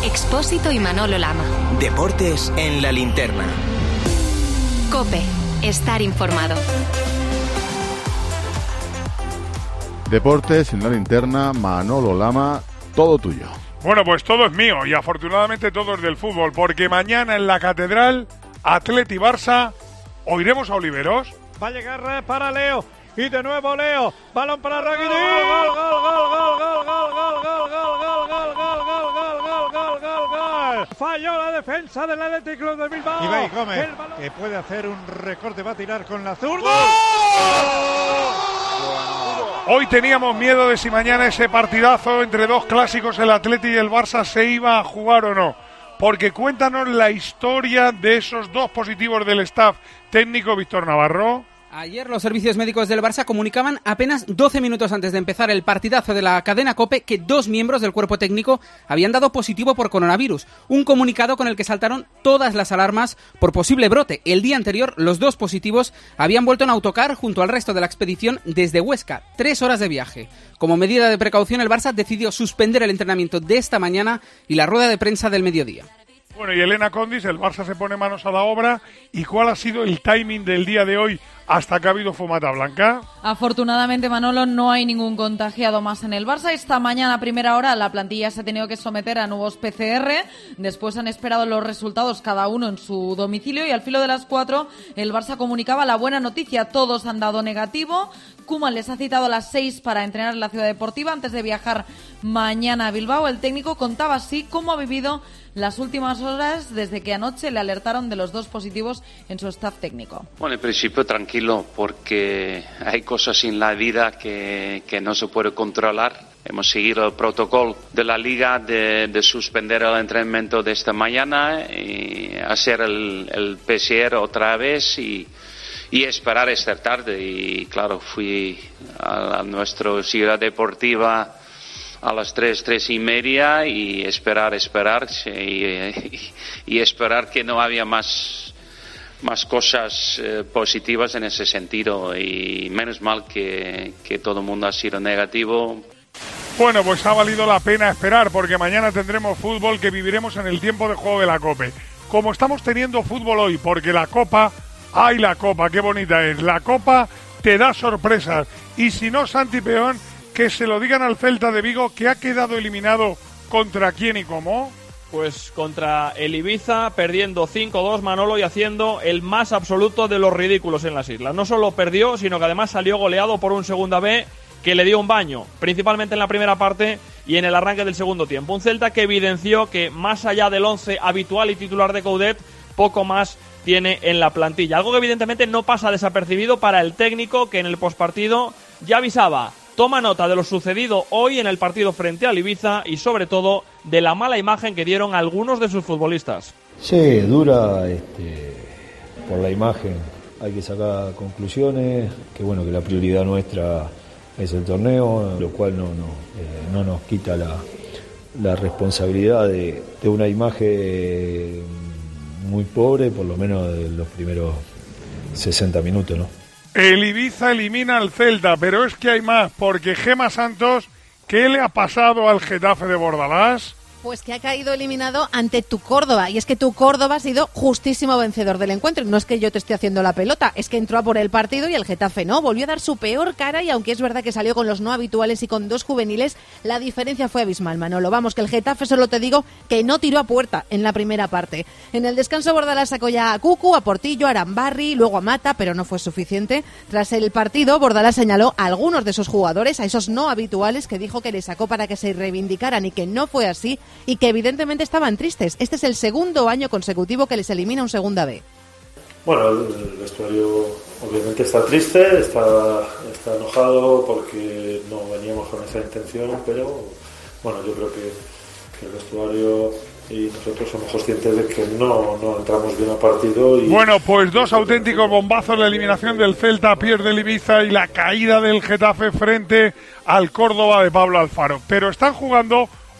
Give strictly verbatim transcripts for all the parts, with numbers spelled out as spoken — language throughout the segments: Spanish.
Expósito y Manolo Lama. Deportes en la linterna. COPE. Estar informado. Deportes en la linterna, Manolo Lama, todo tuyo. Bueno, pues todo es mío y afortunadamente todo es del fútbol, porque mañana en la Catedral, Atleti Barça, ¿oiremos a Oliveros? Va a llegar para Leo. Y de nuevo Leo, balón para Rakitic, gol, gol, gol, gol, gol, gol, gol, gol, gol, gol, gol, gol, gol, gol, gol, gol. Falló la defensa del Athletic Club de Bilbao. Ibai Gómez, que puede hacer un recorte, va a tirar con la zurda. Hoy teníamos miedo de si mañana ese partidazo entre dos clásicos, el Atleti y el Barça, se iba a jugar o no. Porque cuéntanos la historia de esos dos positivos del staff técnico, Víctor Navarro. Ayer los servicios médicos del Barça comunicaban apenas doce minutos antes de empezar el partidazo de la cadena COPE que dos miembros del cuerpo técnico habían dado positivo por coronavirus. Un comunicado con el que saltaron todas las alarmas por posible brote. El día anterior, los dos positivos habían vuelto en autocar junto al resto de la expedición desde Huesca. Tres horas de viaje. Como medida de precaución, el Barça decidió suspender el entrenamiento de esta mañana y la rueda de prensa del mediodía. Bueno, y Elena Condis, el Barça se pone manos a la obra. ¿Y cuál ha sido el timing del día de hoy hasta que ha habido fumata blanca? Afortunadamente, Manolo, no hay ningún contagiado más en el Barça. Esta mañana a primera hora la plantilla se ha tenido que someter a nuevos P C R. Después han esperado los resultados cada uno en su domicilio y al filo de las cuatro el Barça comunicaba la buena noticia. Todos han dado negativo. Koeman les ha citado a las seis para entrenar en la Ciudad Deportiva antes de viajar mañana a Bilbao. El técnico contaba así cómo ha vivido las últimas horas desde que anoche le alertaron de los dos positivos en su staff técnico. Bueno, en principio tranquilo, porque hay cosas en la vida que, que no se puede controlar. Hemos seguido el protocolo de la Liga de, de suspender el entrenamiento de esta mañana y hacer el, el P C R otra vez y, y esperar esta tarde. Y claro, fui a, a nuestra ciudad deportiva a las tres, tres y media y esperar, esperar y, y, y esperar que no había más, más cosas eh, positivas en ese sentido y menos mal que, que todo el mundo ha sido negativo. Bueno, pues ha valido la pena esperar porque mañana tendremos fútbol que viviremos en el tiempo de juego de la COPE. Como estamos teniendo fútbol hoy, porque la Copa, ¡ay la Copa, qué bonita es! La Copa te da sorpresas y si no, Santi Peón, que se lo digan al Celta de Vigo, que ha quedado eliminado contra quién y cómo. Pues contra el Ibiza, perdiendo cinco dos, Manolo, y haciendo el más absoluto de los ridículos en las islas. No solo perdió, sino que además salió goleado por un segunda B que le dio un baño, principalmente en la primera parte y en el arranque del segundo tiempo. Un Celta que evidenció que más allá del once habitual y titular de Coudet, poco más tiene en la plantilla. Algo que evidentemente no pasa desapercibido para el técnico, que en el postpartido ya avisaba: toma nota de lo sucedido hoy en el partido frente al Ibiza y sobre todo de la mala imagen que dieron algunos de sus futbolistas. Sí, dura este, por la imagen. Hay que sacar conclusiones, que bueno, que la prioridad nuestra es el torneo, lo cual no, no, eh, no nos quita la, la responsabilidad de, de una imagen muy pobre, por lo menos de los primeros sesenta minutos, ¿no? El Ibiza elimina al Celta, pero es que hay más, porque Gema Santos, ¿qué le ha pasado al Getafe de Bordalás? Pues que ha caído eliminado ante tu Córdoba, y es que tu Córdoba ha sido justísimo vencedor del encuentro. No es que yo te esté haciendo la pelota, es que entró a por el partido y el Getafe no, volvió a dar su peor cara y aunque es verdad que salió con los no habituales y con dos juveniles, la diferencia fue abismal, Manolo. Vamos, que el Getafe, solo te digo que no tiró a puerta en la primera parte. En el descanso Bordalás sacó ya a Cucu, a Portillo, a Arambarri, luego a Mata, pero no fue suficiente. Tras el partido, Bordalás señaló a algunos de esos jugadores, a esos no habituales, que dijo que les sacó para que se reivindicaran y que no fue así, y que evidentemente estaban tristes. Este es el segundo año consecutivo que les elimina un segunda B. Bueno, el vestuario obviamente está triste, está, está enojado porque no veníamos con esa intención, pero bueno, yo creo que, que el vestuario y nosotros somos conscientes de que no, no entramos bien al partido. Y bueno, pues dos auténticos bombazos: la eliminación del Celta, pierde el Ibiza, y la caída del Getafe frente al Córdoba de Pablo Alfaro. Pero están jugando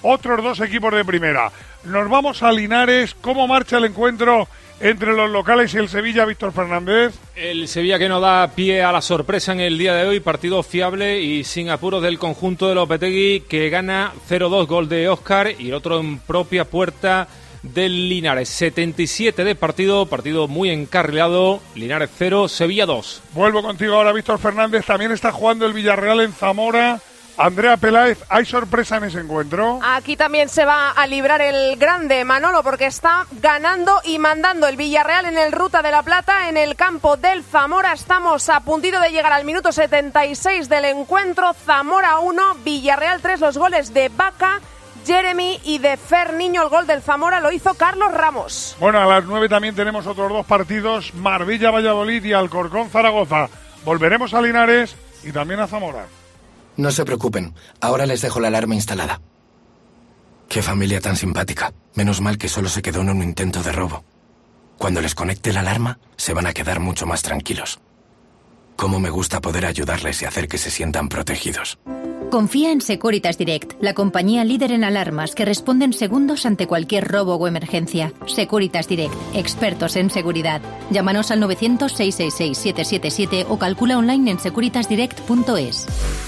otros dos equipos de primera. Nos vamos a Linares. ¿Cómo marcha el encuentro entre los locales y el Sevilla, Víctor Fernández? El Sevilla que no da pie a la sorpresa en el día de hoy, partido fiable y sin apuros del conjunto de Lopetegui, que gana cero dos, gol de Óscar, y el otro en propia puerta del Linares. setenta y siete de partido, partido muy encarrilado. Linares cero, Sevilla dos. Vuelvo contigo ahora, Víctor Fernández. También está jugando el Villarreal en Zamora. Andrea Peláez, ¿hay sorpresa en ese encuentro? Aquí también se va a librar el grande, Manolo, porque está ganando y mandando el Villarreal en el Ruta de la Plata, en el campo del Zamora. Estamos a puntito de llegar al minuto setenta y seis del encuentro. Zamora uno, Villarreal tres, los goles de Vaca, Jeremy y de Fer Niño. El gol del Zamora lo hizo Carlos Ramos. Bueno, a las nueve también tenemos otros dos partidos, Marbella-Valladolid y Alcorcón-Zaragoza. Volveremos a Linares y también a Zamora. No se preocupen, ahora les dejo la alarma instalada. Qué familia tan simpática. Menos mal que solo se quedó en un intento de robo. Cuando les conecte la alarma, se van a quedar mucho más tranquilos. Cómo me gusta poder ayudarles y hacer que se sientan protegidos. Confía en Securitas Direct, la compañía líder en alarmas que responde en segundos ante cualquier robo o emergencia. Securitas Direct, expertos en seguridad. Llámanos al novecientos, seiscientos sesenta y seis, siete siete siete o calcula online en securitas direct punto es.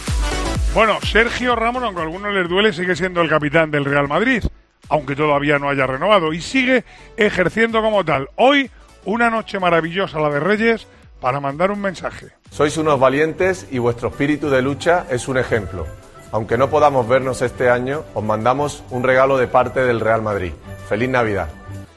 Bueno, Sergio Ramos, aunque a algunos les duele, sigue siendo el capitán del Real Madrid, aunque todavía no haya renovado, y sigue ejerciendo como tal. Hoy, una noche maravillosa, la de Reyes, para mandar un mensaje. Sois unos valientes y vuestro espíritu de lucha es un ejemplo. Aunque no podamos vernos este año, os mandamos un regalo de parte del Real Madrid. ¡Feliz Navidad!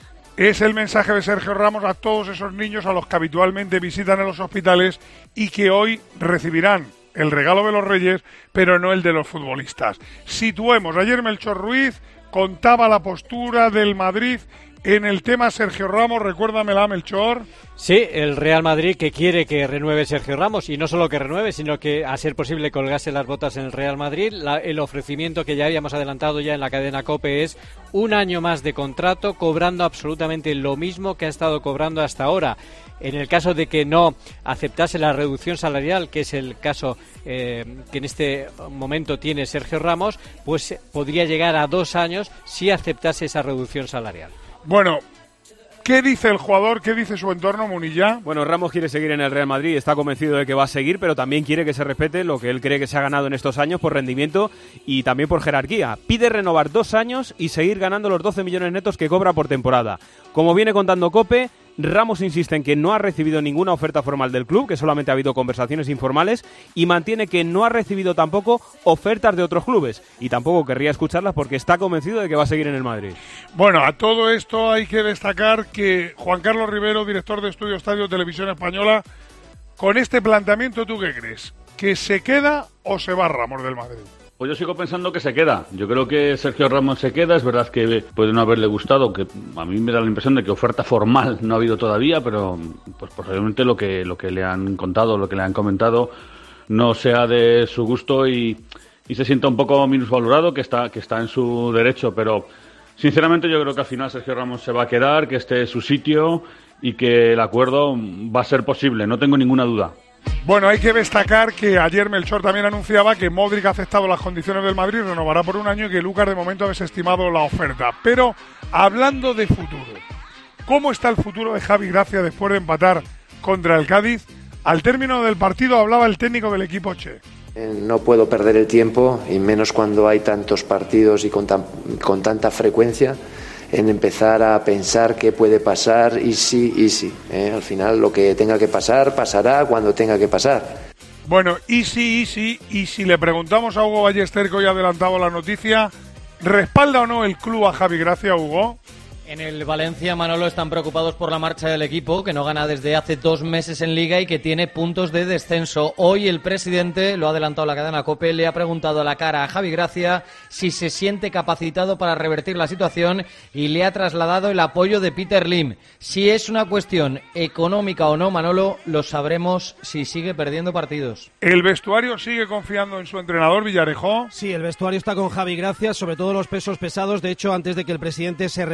Es el mensaje de Sergio Ramos a todos esos niños a los que habitualmente visitan en los hospitales y que hoy recibirán el regalo de los Reyes, pero no el de los futbolistas. Situemos, ayer Melchor Ruiz contaba la postura del Madrid en el tema Sergio Ramos. Recuérdamela, Melchor. Sí, el Real Madrid que quiere que renueve Sergio Ramos, y no solo que renueve, sino que a ser posible colgase las botas en el Real Madrid. La, el ofrecimiento que ya habíamos adelantado ya en la cadena COPE es un año más de contrato, cobrando absolutamente lo mismo que ha estado cobrando hasta ahora. En el caso de que no aceptase la reducción salarial, que es el caso eh, que en este momento tiene Sergio Ramos, pues podría llegar a dos años si aceptase esa reducción salarial. Bueno, ¿qué dice el jugador? ¿Qué dice su entorno, Munilla? Bueno, Ramos quiere seguir en el Real Madrid, está convencido de que va a seguir, pero también quiere que se respete lo que él cree que se ha ganado en estos años por rendimiento y también por jerarquía. Pide renovar dos años y seguir ganando los doce millones netos que cobra por temporada. Como viene contando COPE, Ramos insiste en que no ha recibido ninguna oferta formal del club, que solamente ha habido conversaciones informales, y mantiene que no ha recibido tampoco ofertas de otros clubes, y tampoco querría escucharlas porque está convencido de que va a seguir en el Madrid. Bueno, a todo esto hay que destacar que Juan Carlos Rivero, director de Estudio Estadio Televisión Española, con este planteamiento, ¿tú qué crees? ¿Que se queda o se va Ramos del Madrid? Pues yo sigo pensando que se queda. Yo creo que Sergio Ramos se queda. Es verdad que puede no haberle gustado, que a mí me da la impresión de que oferta formal no ha habido todavía, pero pues posiblemente lo que lo que le han contado, lo que le han comentado, no sea de su gusto y, y se sienta un poco minusvalorado, que está que está en su derecho. Pero sinceramente yo creo que al final Sergio Ramos se va a quedar, que este es su sitio y que el acuerdo va a ser posible. No tengo ninguna duda. Bueno, hay que destacar que ayer Melchor también anunciaba que Modric ha aceptado las condiciones del Madrid, renovará por un año, y que Lucas de momento ha desestimado la oferta. Pero hablando de futuro, ¿cómo está el futuro de Javi Gracia después de empatar contra el Cádiz? Al término del partido hablaba el técnico del equipo Che. No puedo perder el tiempo, y menos cuando hay tantos partidos y con, tan, con tanta frecuencia, en empezar a pensar qué puede pasar y sí, y sí. ¿eh? Al final lo que tenga que pasar, pasará cuando tenga que pasar. Bueno, y sí, y sí, y si le preguntamos a Hugo Ballester, que hoy ha adelantado la noticia, ¿respalda o no el club a Javi Gracia, Hugo? En el Valencia, Manolo, están preocupados por la marcha del equipo, que no gana desde hace dos meses en Liga y que tiene puntos de descenso. Hoy el presidente, lo ha adelantado la cadena COPE, le ha preguntado a la cara a Javi Gracia si se siente capacitado para revertir la situación y le ha trasladado el apoyo de Peter Lim. Si es una cuestión económica o no, Manolo, lo sabremos si sigue perdiendo partidos. ¿El vestuario sigue confiando en su entrenador, Villarejó? Sí, el vestuario está con Javi Gracia, sobre todo los pesos pesados. De hecho, antes de que el presidente se reuniera con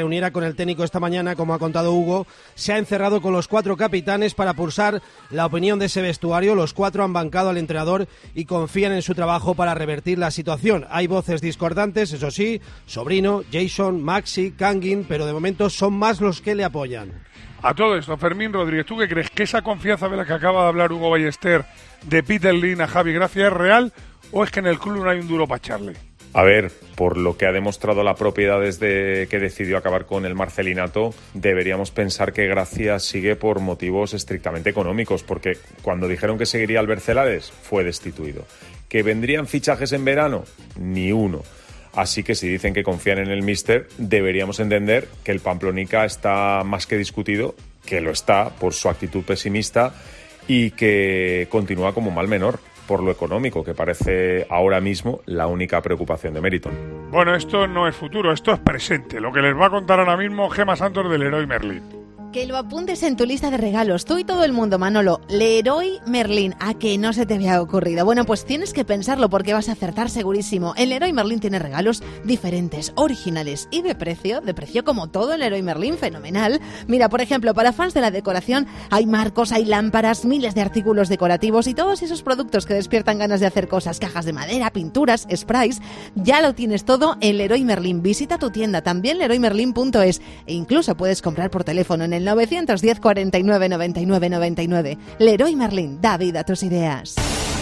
con el técnico esta mañana, como ha contado Hugo, se ha encerrado con los cuatro capitanes para pulsar la opinión de ese vestuario. Los cuatro han bancado al entrenador y confían en su trabajo para revertir la situación. Hay voces discordantes, eso sí, Sobrino, Jason, Maxi, Kangin, pero de momento son más los que le apoyan. A todo esto, Fermín Rodríguez, ¿tú qué crees? ¿Que esa confianza de la que acaba de hablar Hugo Ballester de Peter Lim a Javi Gracia es real o es que en el club no hay un duro para echarle? A ver, por lo que ha demostrado la propiedad desde que decidió acabar con el Marcelinato, deberíamos pensar que Gracia sigue por motivos estrictamente económicos, porque cuando dijeron que seguiría Albert Celades, fue destituido. ¿Que vendrían fichajes en verano? Ni uno. Así que si dicen que confían en el míster, deberíamos entender que el Pamplonica está más que discutido, que lo está por su actitud pesimista y que continúa como mal menor por lo económico, que parece ahora mismo la única preocupación de Meriton. Bueno, esto no es futuro, esto es presente, lo que les va a contar ahora mismo Gemma Santos del Leroy Merlin. Que lo apuntes en tu lista de regalos, tú y todo el mundo, Manolo. Leroy Merlin, ¿a que no se te había ocurrido? Bueno, pues tienes que pensarlo porque vas a acertar segurísimo. El Leroy Merlin tiene regalos diferentes, originales y de precio, de precio como todo el Leroy Merlin, fenomenal. Mira, por ejemplo, para fans de la decoración hay marcos, hay lámparas, miles de artículos decorativos y todos esos productos que despiertan ganas de hacer cosas, cajas de madera, pinturas, sprays, ya lo tienes todo en Leroy Merlin. Visita tu tienda, también leroy merlin punto es, e incluso puedes comprar por teléfono en el novecientos diez, cuarenta y nueve, noventa y nueve, noventa y nueve. Leroy Merlin, da vida a tus ideas.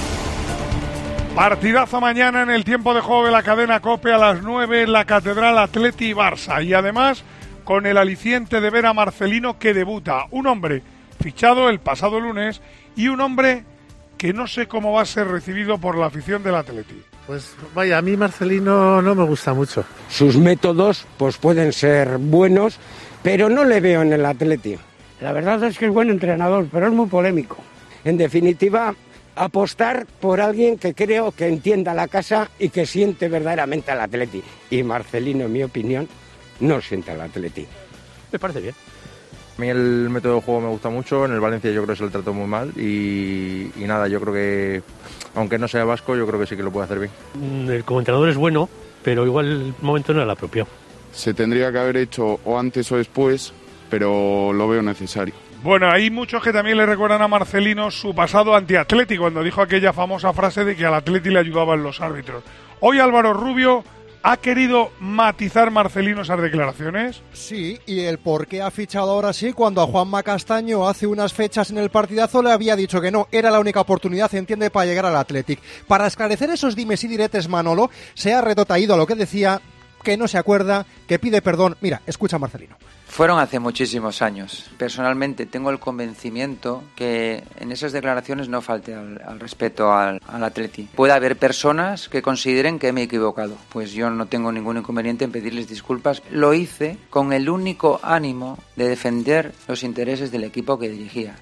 Partidazo mañana en el tiempo de juego de la cadena COPE a las nueve en la Catedral Atleti Barça. Y además con el aliciente de ver a Marcelino que debuta. Un hombre fichado el pasado lunes y un hombre que no sé cómo va a ser recibido por la afición del Atleti. Pues vaya, a mí Marcelino no me gusta mucho. Sus métodos pues pueden ser buenos, pero no le veo en el Atleti. La verdad es que es buen entrenador, pero es muy polémico. En definitiva, apostar por alguien que creo que entienda la casa y que siente verdaderamente al Atleti. Y Marcelino, en mi opinión, no siente al Atleti. Me parece bien. A mí el método de juego me gusta mucho, en el Valencia yo creo que se lo trató muy mal y, y nada, yo creo que, aunque no sea vasco, yo creo que sí que lo puede hacer bien. El como entrenador es bueno, pero igual el momento no era el apropiado. Se tendría que haber hecho o antes o después, pero lo veo necesario. Bueno, hay muchos que también le recuerdan a Marcelino su pasado antiatleti, cuando dijo aquella famosa frase de que al Atleti le ayudaban los árbitros. Hoy Álvaro Rubio ha querido matizar Marcelino esas declaraciones. Sí, y el por qué ha fichado ahora sí, cuando a Juanma Castaño hace unas fechas en el partidazo le había dicho que no, era la única oportunidad, entiende, para llegar al Athletic. Para esclarecer esos dimes y diretes, Manolo, se ha retrotraído a lo que decía, que no se acuerda, que pide perdón. Mira, escucha a Marcelino. Fueron hace muchísimos años. Personalmente tengo el convencimiento que en esas declaraciones no falte al, al respeto al, al Atleti. Puede haber personas que consideren que me he equivocado. Pues yo no tengo ningún inconveniente en pedirles disculpas. Lo hice con el único ánimo de defender los intereses del equipo que dirigía.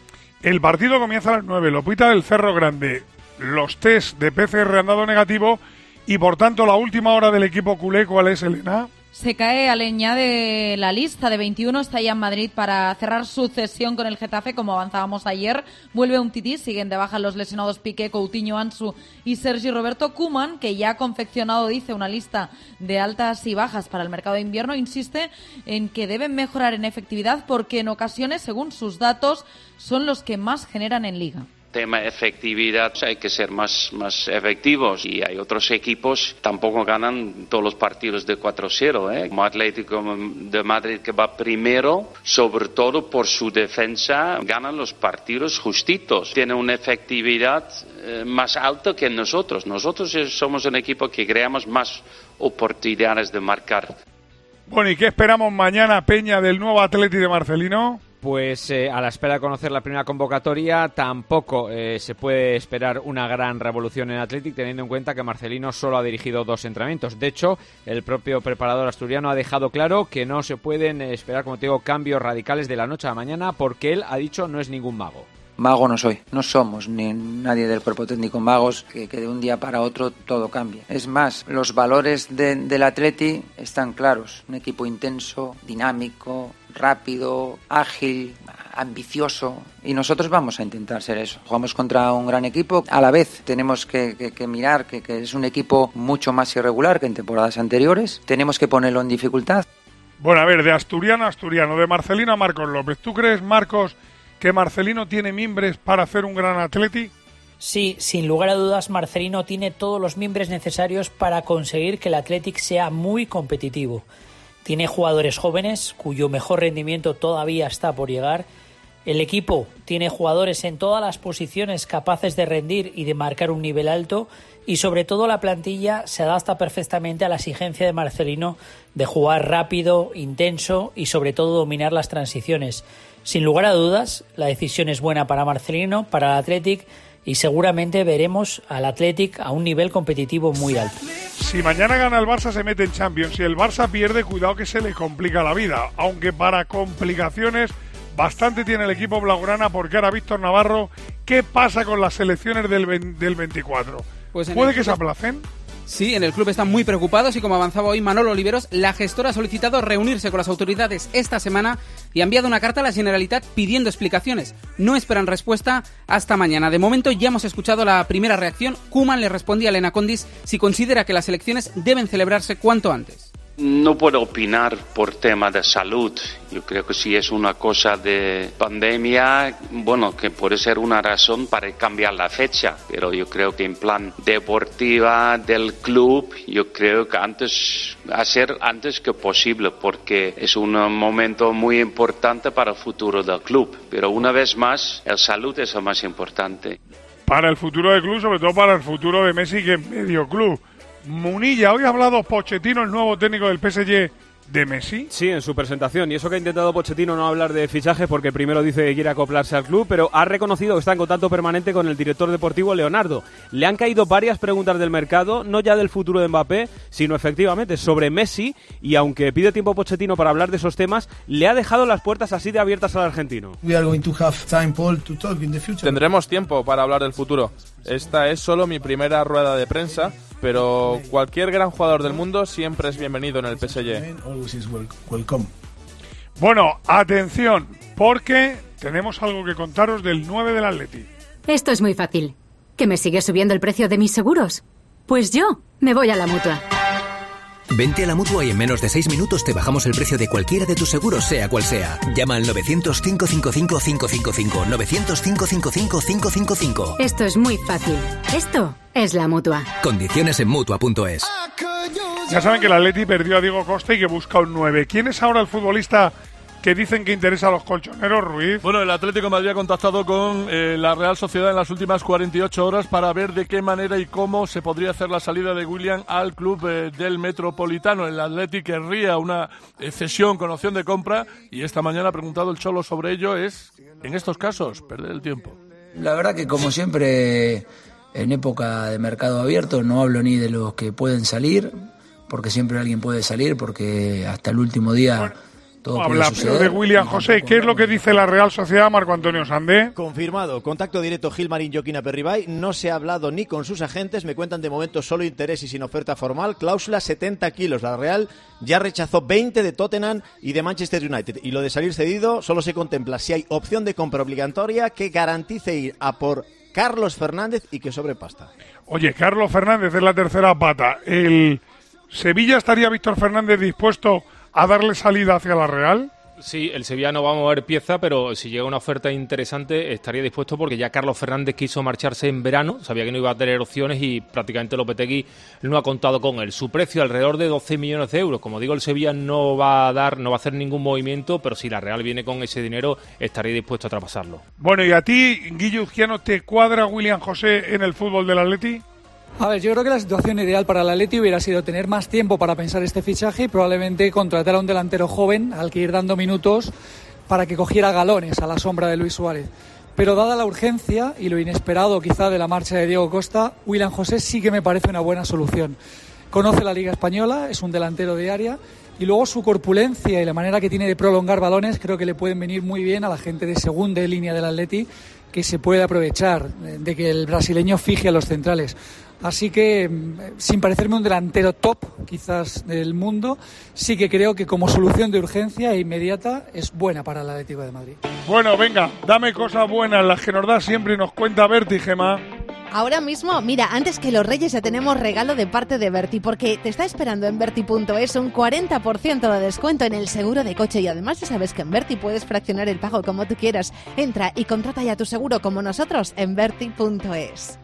El partido comienza a las nueve. Lopita del Cerro Grande. Los test de P C R han dado negativo y por tanto la última hora del equipo culé, ¿cuál es, Elena? Se cae Aleñá de la lista de veintiuno, está ya en Madrid para cerrar su cesión con el Getafe, como avanzábamos ayer. Vuelve un tití, siguen de baja los lesionados Piqué, Coutinho, Ansu y Sergi Roberto. Koeman, que ya ha confeccionado, dice, una lista de altas y bajas para el mercado de invierno, insiste en que deben mejorar en efectividad porque en ocasiones, según sus datos, son los que más generan en Liga. Tema efectividad, hay que ser más, más efectivos y hay otros equipos tampoco ganan todos los partidos de cuatro cero, ¿eh? Como Atlético de Madrid, que va primero, sobre todo por su defensa, ganan los partidos justitos, tiene una efectividad eh, más alta que nosotros. Nosotros somos un equipo que creamos más oportunidades de marcar. Bueno, ¿y qué esperamos mañana, Peña, del nuevo Atleti de Marcelino? Pues eh, a la espera de conocer la primera convocatoria tampoco eh, se puede esperar una gran revolución en Athletic, teniendo en cuenta que Marcelino solo ha dirigido dos entrenamientos. De hecho, el propio preparador asturiano ha dejado claro que no se pueden esperar, como te digo, cambios radicales de la noche a la mañana, porque él ha dicho no es ningún mago. Mago no soy, no somos ni nadie del cuerpo técnico magos que, que de un día para otro todo cambie. Es más, los valores de, del Atleti están claros, un equipo intenso, dinámico, rápido, ágil, ambicioso, y nosotros vamos a intentar ser eso. Jugamos contra un gran equipo, a la vez tenemos que, que, que mirar que, que es un equipo mucho más irregular que en temporadas anteriores, tenemos que ponerlo en dificultad. Bueno, a ver, de asturiano a asturiano, de Marcelino a Marcos López. ¿Tú crees, Marcos, que Marcelino tiene mimbres para hacer un gran Atleti? Sí, sin lugar a dudas, Marcelino tiene todos los mimbres necesarios para conseguir que el Athletic sea muy competitivo. Tiene jugadores jóvenes, cuyo mejor rendimiento todavía está por llegar. El equipo tiene jugadores en todas las posiciones capaces de rendir y de marcar un nivel alto, y sobre todo la plantilla se adapta perfectamente a la exigencia de Marcelino de jugar rápido, intenso y sobre todo dominar las transiciones. Sin lugar a dudas, la decisión es buena para Marcelino, para el Athletic, y seguramente veremos al Athletic a un nivel competitivo muy alto. Si mañana gana el Barça se mete en Champions, si el Barça pierde, cuidado que se le complica la vida, aunque para complicaciones bastante tiene el equipo blaugrana, porque ahora Víctor Navarro, ¿qué pasa con las selecciones del, del veinticuatro? Pues ¿Puede que se aplacen? Sí, en el club están muy preocupados y como avanzaba hoy Manolo Oliveros, la gestora ha solicitado reunirse con las autoridades esta semana y ha enviado una carta a la Generalitat pidiendo explicaciones. No esperan respuesta hasta mañana. De momento ya hemos escuchado la primera reacción. Koeman le respondía a Elena Condis si considera que las elecciones deben celebrarse cuanto antes. No puedo opinar por tema de salud. Yo creo que si es una cosa de pandemia, bueno, que puede ser una razón para cambiar la fecha. Pero yo creo que en plan deportiva del club, yo creo que antes, hacer antes que posible, porque es un momento muy importante para el futuro del club. Pero una vez más, la salud es lo más importante. Para el futuro del club, sobre todo para el futuro de Messi, que es medio club. Munilla, hoy ha hablado Pochettino, el nuevo técnico del P S G, de Messi. Sí, en su presentación, y eso que ha intentado Pochettino no hablar de fichajes porque primero dice que quiere acoplarse al club, pero ha reconocido que está en contacto permanente con el director deportivo Leonardo. Le han caído varias preguntas del mercado, no ya del futuro de Mbappé, sino efectivamente sobre Messi, y aunque pide tiempo Pochettino para hablar de esos temas, le ha dejado las puertas así de abiertas al argentino. Tendremos tiempo para hablar del futuro. Esta es solo mi primera rueda de prensa, pero cualquier gran jugador del mundo siempre es bienvenido en el P S G. Bueno, atención, porque tenemos algo que contaros del nueve del Atleti. Esto es muy fácil. ¿Que me sigue subiendo el precio de mis seguros? Pues yo me voy a la Mutua. Vente a la Mutua y en menos de seis minutos te bajamos el precio de cualquiera de tus seguros, sea cual sea. Llama al novecientos, cinco cinco cinco, cinco cinco cinco, novecientos, cinco cinco cinco, cinco cinco cinco. Esto es muy fácil. Esto es la Mutua. Condiciones en Mutua punto es. Ya saben que el Atleti perdió a Diego Costa y que busca un nueve. ¿Quién es ahora el futbolista que dicen que interesa a los colchoneros, Ruiz? Bueno, el Atlético de Madrid ha contactado con eh, la Real Sociedad en las últimas cuarenta y ocho horas para ver de qué manera y cómo se podría hacer la salida de Willian al club eh, del Metropolitano. El Atlético querría una eh, cesión con opción de compra y esta mañana ha preguntado el Cholo sobre ello. Es, en estos casos, perder el tiempo. La verdad que, como siempre, en época de mercado abierto, no hablo ni de los que pueden salir, porque siempre alguien puede salir, porque hasta el último día... Bueno. Habla pero de William José. ¿Qué es lo que dice la Real Sociedad, Marco Antonio Sandé? Confirmado. Contacto directo Gilmarín Joaquín Aperribay. No se ha hablado ni con sus agentes. Me cuentan de momento solo interés y sin oferta formal. Cláusula setenta kilos. La Real ya rechazó veinte de Tottenham y de Manchester United. Y lo de salir cedido solo se contempla si hay opción de compra obligatoria que garantice ir a por Carlos Fernández y que sobre pasta. Oye, Carlos Fernández es la tercera pata. ¿El Sevilla estaría Víctor Fernández dispuesto a darle salida hacia la Real? Sí, el Sevilla no va a mover pieza, pero si llega una oferta interesante estaría dispuesto, porque ya Carlos Fernández quiso marcharse en verano, sabía que no iba a tener opciones y prácticamente Lopetegui no ha contado con él. Su precio alrededor de doce millones de euros. Como digo, el Sevilla no va a dar, no va a hacer ningún movimiento, pero si la Real viene con ese dinero estaría dispuesto a traspasarlo. Bueno, ¿y a ti, Guillo Uzquiano, te cuadra William José en el fútbol del Atleti? A ver, yo creo que la situación ideal para el Atleti hubiera sido tener más tiempo para pensar este fichaje y probablemente contratar a un delantero joven al que ir dando minutos para que cogiera galones a la sombra de Luis Suárez. Pero dada la urgencia y lo inesperado quizá de la marcha de Diego Costa, William José sí que me parece una buena solución. Conoce la Liga Española, es un delantero de área y luego su corpulencia y la manera que tiene de prolongar balones creo que le pueden venir muy bien a la gente de segunda línea del Atleti, que se puede aprovechar de que el brasileño fije a los centrales. Así que, sin parecerme un delantero top, quizás, del mundo, sí que creo que como solución de urgencia e inmediata es buena para el Atlético de Madrid. Bueno, venga, dame cosas buenas, las que nos da siempre y nos cuenta Berti, Gemma. Ahora mismo, mira, antes que los Reyes ya tenemos regalo de parte de Berti, porque te está esperando en Berti punto es un cuarenta por ciento de descuento en el seguro de coche y además ya sabes que en Berti puedes fraccionar el pago como tú quieras. Entra y contrata ya tu seguro como nosotros en Berti punto es.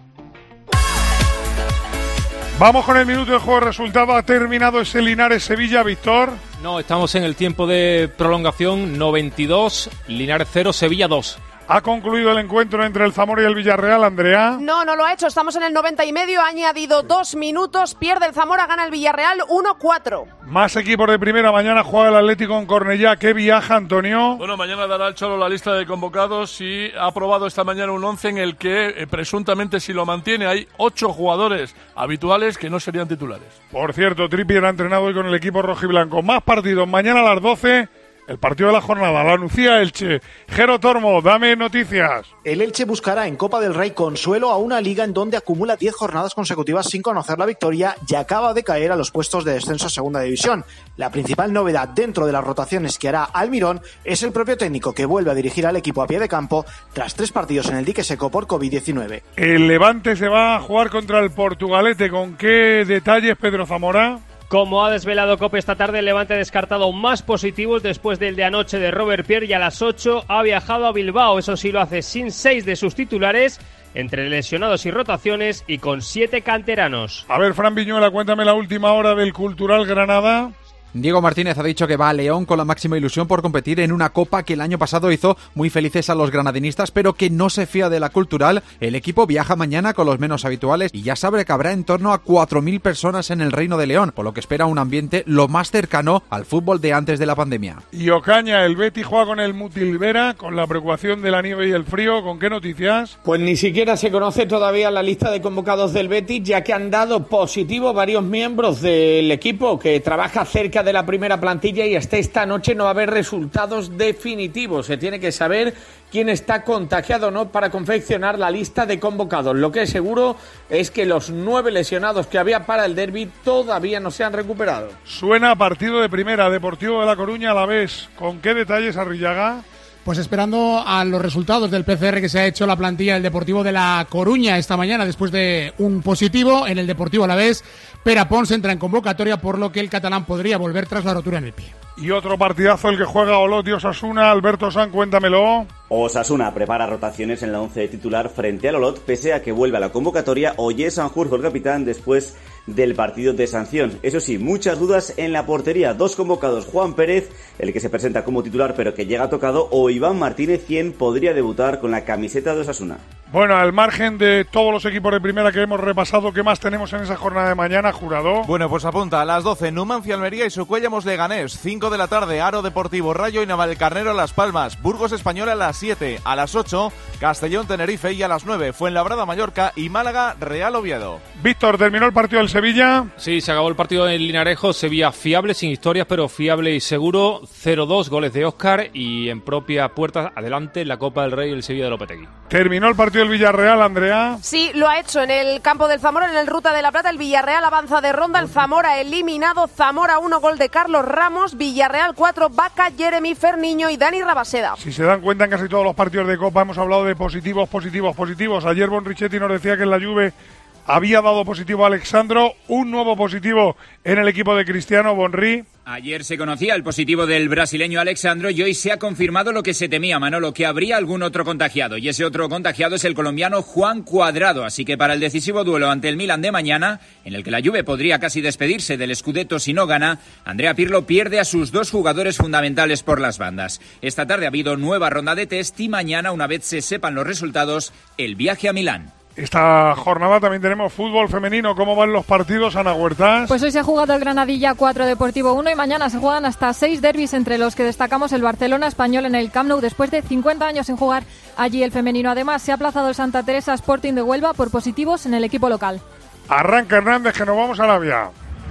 Vamos con el minuto de juego de resultado. Ha terminado ese Linares-Sevilla, Víctor. No, estamos en el tiempo de prolongación. noventa y dos, Linares cero, Sevilla dos. ¿Ha concluido el encuentro entre el Zamora y el Villarreal, Andrea? No, no lo ha hecho. Estamos en el noventa y medio. Ha añadido dos minutos. Pierde el Zamora, gana el Villarreal uno cuatro. Más equipos de primera. Mañana juega el Atlético en Cornellá. ¿Qué viaja, Antonio? Bueno, mañana dará el Cholo la lista de convocados y ha aprobado esta mañana un once en el que, eh, presuntamente, si lo mantiene, hay ocho jugadores habituales que no serían titulares. Por cierto, Trippier ha entrenado hoy con el equipo rojiblanco. Más partidos. Mañana a las doce... el partido de la jornada, la Nucía-Elche. Jero Tormo, dame noticias. El Elche buscará en Copa del Rey consuelo a una liga en donde acumula diez jornadas consecutivas sin conocer la victoria y acaba de caer a los puestos de descenso a Segunda División. La principal novedad dentro de las rotaciones que hará Almirón es el propio técnico que vuelve a dirigir al equipo a pie de campo tras tres partidos en el dique seco por covid diecinueve. El Levante se va a jugar contra el Portugalete. ¿Con qué detalles, Pedro Zamora? Como ha desvelado COPE esta tarde, el Levante ha descartado más positivos después del de anoche de Robert Pierre y a las ocho ha viajado a Bilbao. Eso sí, lo hace sin seis de sus titulares, entre lesionados y rotaciones y con siete canteranos. A ver, Fran Viñuela, cuéntame la última hora del Cultural Granada. Diego Martínez ha dicho que va a León con la máxima ilusión por competir en una copa que el año pasado hizo muy felices a los granadinistas, pero que no se fía de la Cultural. El equipo viaja mañana con los menos habituales y ya sabe que habrá en torno a cuatro mil personas en el Reino de León, por lo que espera un ambiente lo más cercano al fútbol de antes de la pandemia. Y Ocaña, el Betis juega con el Mutilvera, con la preocupación de la nieve y el frío. ¿Con qué noticias? Pues ni siquiera se conoce todavía la lista de convocados del Betis, ya que han dado positivo varios miembros del equipo que trabaja cerca de la primera plantilla y hasta esta noche no va a haber resultados definitivos. Se tiene que saber quién está contagiado o no para confeccionar la lista de convocados. Lo que es seguro es que los nueve lesionados que había para el derbi todavía no se han recuperado. Suena partido de primera, Deportivo de La Coruña a la vez. ¿Con qué detalles, Arrillaga? Pues esperando a los resultados del P C R que se ha hecho la plantilla del Deportivo de La Coruña esta mañana después de un positivo en el Deportivo Alavés. Pera Pons entra en convocatoria, por lo que el catalán podría volver tras la rotura en el pie. Y otro partidazo, el que juega Olot y Osasuna. Alberto San, cuéntamelo. Osasuna prepara rotaciones en la once de titular frente al Olot, pese a que vuelve a la convocatoria Ollé Sanjurjo, el capitán, después del partido de sanción. Eso sí, muchas dudas en la portería. Dos convocados, Juan Pérez, el que se presenta como titular pero que llega tocado, o Iván Martínez, quien podría debutar con la camiseta de Osasuna. Bueno, al margen de todos los equipos de primera que hemos repasado, ¿qué más tenemos en esa jornada de mañana, Jurado? Bueno, pues apunta a las doce, Numancia Almería y Socuellamos Leganés. cinco de la tarde, Aro Deportivo Rayo y Navalcarnero Las Palmas. Burgos Español a las siete. A las ocho, Castellón Tenerife y a las nueve, Fuenlabrada Mallorca y Málaga Real Oviedo. Víctor, ¿terminó el partido del Sevilla? Sí, se acabó el partido en Linarejo. Sevilla fiable, sin historias, pero fiable y seguro. cero dos, goles de Óscar y en propia puerta adelante en la Copa del Rey el Sevilla de Lopetegui. ¿Terminó el partido del Villarreal, Andrea? Sí, lo ha hecho en el campo del Zamora, en el Ruta de la Plata. El Villarreal avanza de ronda, el Zamora eliminado. Zamora uno, gol de Carlos Ramos. Villarreal cuatro, Vaca, Jeremy, Ferniño y Dani Rabaseda. Si se dan cuenta, en casi todos los partidos de Copa hemos hablado de positivos, positivos, positivos. Ayer Bonrichetti nos decía que en la Juve había dado positivo a Alexandro, un nuevo positivo en el equipo de Cristiano. Bonri. Ayer se conocía el positivo del brasileño Alexandro y hoy se ha confirmado lo que se temía, Manolo, que habría algún otro contagiado. Y ese otro contagiado es el colombiano Juan Cuadrado. Así que para el decisivo duelo ante el Milan de mañana, en el que la Juve podría casi despedirse del Scudetto si no gana, Andrea Pirlo pierde a sus dos jugadores fundamentales por las bandas. Esta tarde ha habido nueva ronda de test y mañana, una vez se sepan los resultados, el viaje a Milán. Esta jornada también tenemos fútbol femenino. ¿Cómo van los partidos, Ana Huertas? Pues hoy se ha jugado el Granadilla cuatro, Deportivo uno y mañana se juegan hasta seis derbis, entre los que destacamos el Barcelona Español en el Camp Nou después de cincuenta años sin jugar allí el femenino. Además, se ha aplazado el Santa Teresa Sporting de Huelva por positivos en el equipo local. Arranca Hernández, que nos vamos a la vía.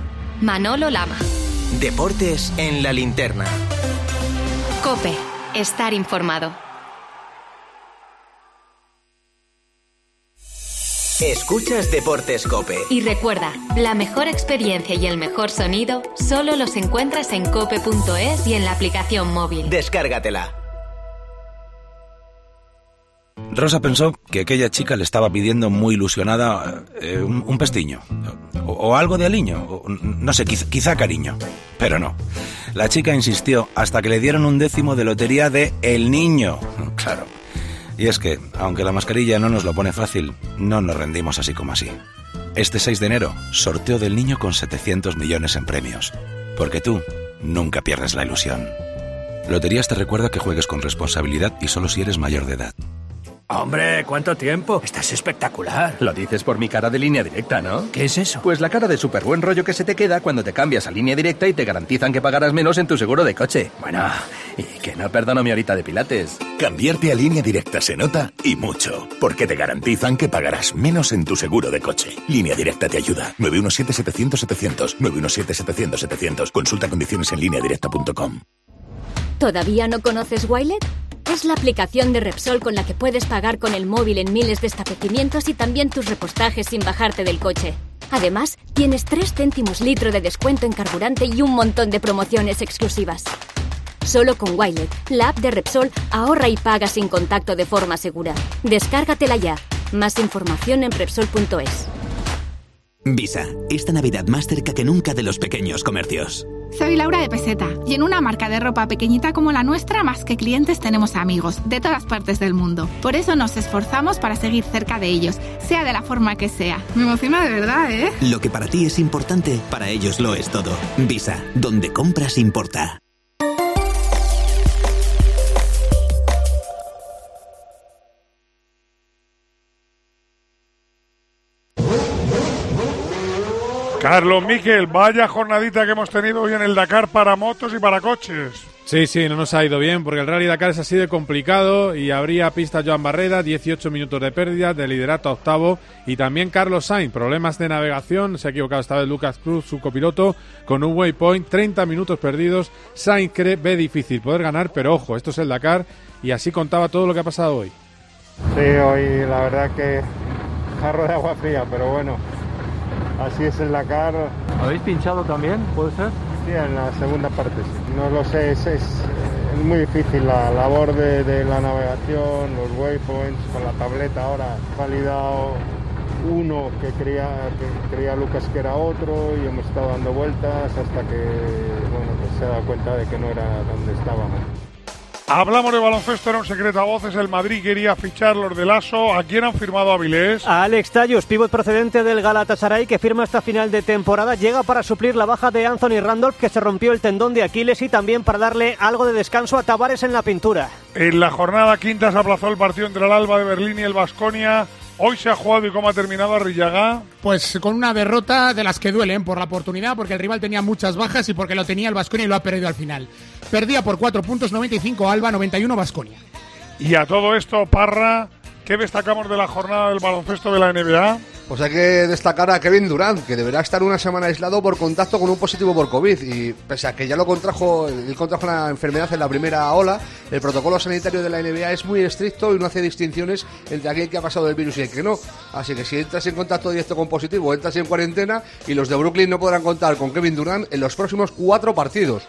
Manolo Lama. Deportes en la linterna. COPE. Estar informado. Escuchas Deportes COPE. Y recuerda, la mejor experiencia y el mejor sonido solo los encuentras en cope punto es y en la aplicación móvil. Descárgatela. Rosa pensó que aquella chica le estaba pidiendo muy ilusionada eh, un, un pestiño, o, o algo de aliño, o, no sé, quizá, quizá cariño, pero no. La chica insistió hasta que le dieron un décimo de lotería de El Niño, claro. Y es que, aunque la mascarilla no nos lo pone fácil, no nos rendimos así como así. Este seis de enero, sorteo del Niño con setecientos millones en premios, porque tú nunca pierdes la ilusión. Loterías te recuerda que juegues con responsabilidad y solo si eres mayor de edad. Hombre, ¿cuánto tiempo? Estás espectacular. Lo dices por mi cara de Línea Directa, ¿no? ¿Qué es eso? Pues la cara de súper buen rollo que se te queda cuando te cambias a Línea Directa y te garantizan que pagarás menos en tu seguro de coche. Bueno, y que no perdono mi horita de pilates. Cambiarte a Línea Directa se nota y mucho, porque te garantizan que pagarás menos en tu seguro de coche. Línea Directa te ayuda. nueve uno siete, setecientos, setecientos. nueve uno siete, setecientos, setecientos. Consulta condiciones en línea directa punto com. ¿Todavía no conoces Wilet? Es la aplicación de Repsol con la que puedes pagar con el móvil en miles de establecimientos y también tus repostajes sin bajarte del coche. Además, tienes tres céntimos litro de descuento en carburante y un montón de promociones exclusivas. Solo con Wilet, la app de Repsol, ahorra y paga sin contacto de forma segura. Descárgatela ya. Más información en Repsol punto es. Visa, esta Navidad más cerca que nunca de los pequeños comercios. Soy Laura de Peseta y en una marca de ropa pequeñita como la nuestra, más que clientes tenemos amigos de todas partes del mundo. Por eso nos esforzamos para seguir cerca de ellos, sea de la forma que sea. Me emociona de verdad, ¿eh? Lo que para ti es importante, para ellos lo es todo. Visa, donde compras importa. Carlos Miquel, vaya jornadita que hemos tenido hoy en el Dakar para motos y para coches. Sí, sí, no nos ha ido bien porque el Rally Dakar es así de complicado y habría pista Joan Barreda, dieciocho minutos de pérdida, de liderato a octavo, y también Carlos Sainz, problemas de navegación, se ha equivocado esta vez Lucas Cruz, su copiloto, con un waypoint, treinta minutos perdidos. Sainz cree, ve difícil poder ganar, pero ojo, esto es el Dakar y así contaba todo lo que ha pasado hoy. Sí, hoy la verdad que jarro de agua fría, pero bueno. Así es el Dakar. ¿Habéis pinchado también? ¿Puede ser? Sí, en la segunda parte, sí. No lo sé, es, es, es muy difícil la labor de, de la navegación, los waypoints, con la tableta ahora. Ha validado uno que creía, que creía Lucas que era otro y hemos estado dando vueltas hasta que bueno, pues se ha dado cuenta de que no era donde estábamos. Hablamos de baloncesto, era un secreto a voces. El Madrid quería fichar los de Lasso. ¿A quién han firmado Avilés? A Alex Tallus, pívot procedente del Galatasaray, que firma esta final de temporada. Llega para suplir la baja de Anthony Randolph, que se rompió el tendón de Aquiles, y también para darle algo de descanso a Tavares en la pintura. En la jornada quinta se aplazó el partido entre el Alba de Berlín y el Baskonia. Hoy se ha jugado, ¿y cómo ha terminado Arrillaga? Pues con una derrota de las que duelen por la oportunidad, porque el rival tenía muchas bajas y porque lo tenía el Baskonia y lo ha perdido al final. Perdía por cuatro puntos, noventa y cinco Alba, noventa y uno Baskonia. Y a todo esto, Parra, ¿qué destacamos de la jornada del baloncesto de la N B A? Pues hay que destacar a Kevin Durant, que deberá estar una semana aislado por contacto con un positivo por COVID, y pese a que ya lo contrajo, él contrajo la enfermedad en la primera ola, el protocolo sanitario de la N B A es muy estricto y no hace distinciones entre aquel que ha pasado el virus y el que no. Así que si entras en contacto directo con positivo, entras en cuarentena, y los de Brooklyn no podrán contar con Kevin Durant en los próximos cuatro partidos.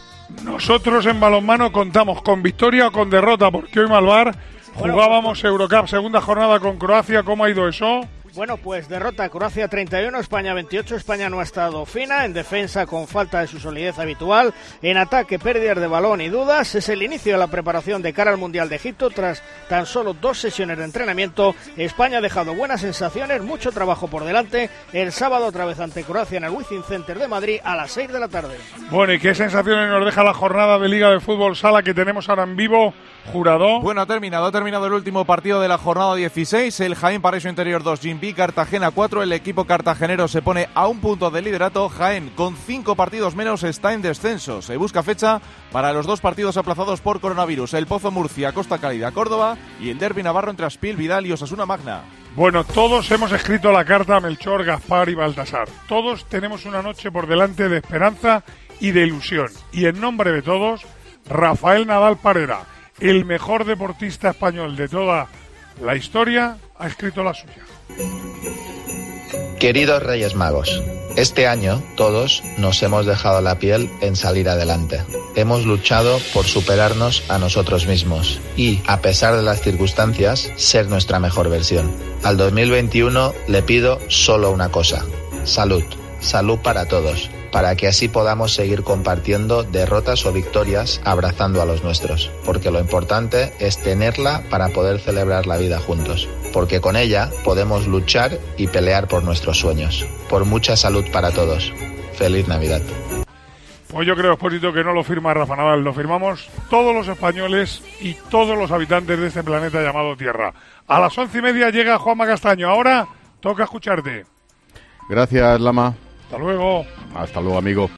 Nosotros en balonmano contamos con victoria o con derrota, porque hoy Malvar jugábamos Eurocup, segunda jornada con Croacia. ¿Cómo ha ido eso? Bueno, pues derrota Croacia treinta y uno, España veintiocho. España no ha estado fina, en defensa con falta de su solidez habitual, en ataque pérdidas de balón y dudas. Es el inicio de la preparación de cara al Mundial de Egipto. Tras tan solo dos sesiones de entrenamiento, España ha dejado buenas sensaciones, mucho trabajo por delante. El sábado otra vez ante Croacia en el Wizzing Center de Madrid a las seis de la tarde. Bueno, ¿y qué sensaciones nos deja la jornada de Liga de Fútbol Sala que tenemos ahora en vivo? Jurado. Bueno, ha terminado, ha terminado el último partido de la jornada dieciséis. El Jaén Paraíso Interior dos, Gimbi Cartagena cuatro. El equipo cartagenero se pone a un punto de liderato. Jaén, con cinco partidos menos, está en descenso. Se busca fecha para los dos partidos aplazados por coronavirus. El Pozo Murcia, Costa Cálida, Córdoba, y el Derbi Navarro entre Aspil, Vidal y Osasuna Magna. Bueno, todos hemos escrito la carta a Melchor, Gaspar y Baltasar. Todos tenemos una noche por delante de esperanza y de ilusión. Y en nombre de todos, Rafael Nadal Parera, el mejor deportista español de toda la historia, ha escrito la suya. Queridos Reyes Magos, este año todos nos hemos dejado la piel en salir adelante. Hemos luchado por superarnos a nosotros mismos y, a pesar de las circunstancias, ser nuestra mejor versión. Al dos mil veintiuno le pido solo una cosa: salud. Salud para todos, para que así podamos seguir compartiendo derrotas o victorias abrazando a los nuestros, porque lo importante es tenerla para poder celebrar la vida juntos, porque con ella podemos luchar y pelear por nuestros sueños. Por mucha salud para todos. Feliz Navidad. Pues yo creo, Expósito, que no lo firma Rafa Nadal, lo firmamos todos los españoles y todos los habitantes de este planeta llamado Tierra. A las once y media llega Juanma Castaño. Ahora toca escucharte. Gracias, Lama. Hasta luego. Hasta luego, amigo.